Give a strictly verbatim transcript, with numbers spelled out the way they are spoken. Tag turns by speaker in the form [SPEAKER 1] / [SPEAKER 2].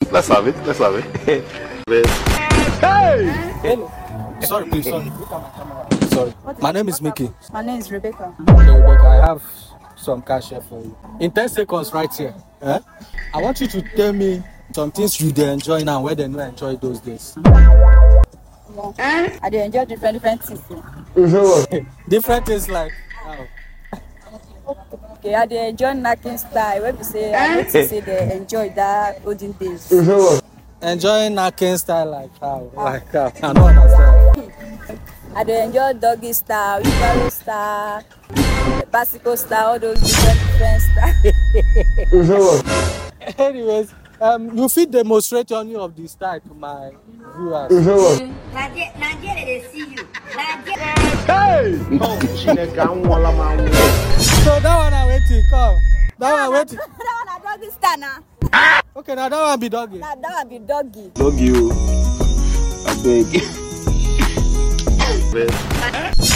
[SPEAKER 1] let's have it. Let's have it. Hey!
[SPEAKER 2] Hello. Sorry, please. Sorry. Sorry. My name is Mickey.
[SPEAKER 3] My name is Rebecca.
[SPEAKER 2] Okay, Rebecca, I have some cash here for you. In ten seconds, right here. Eh? I want you to tell me some things you dey enjoy now where they no enjoy those days.
[SPEAKER 3] Yeah. I dey enjoy different different things.
[SPEAKER 2] Different things like how?
[SPEAKER 3] Okay, I dey enjoy knacking style. When we say I want to say they enjoy that olden days.
[SPEAKER 2] Enjoying knacking style like how? Like how? I don't understand.
[SPEAKER 3] I dey enjoy doggy style, wheelbarrow style, bicycle style, all those different different styles.
[SPEAKER 2] Anyways, um, you fit demonstrate any of the style to my viewers.
[SPEAKER 4] Nigeria, they see you. Nigeria.
[SPEAKER 1] Hey!
[SPEAKER 2] So that one I waiting, come. That one waiting.
[SPEAKER 3] That one na doggy style now.
[SPEAKER 2] Okay, now that one be doggy.
[SPEAKER 3] Now that one be doggy.
[SPEAKER 1] Love you. I beg.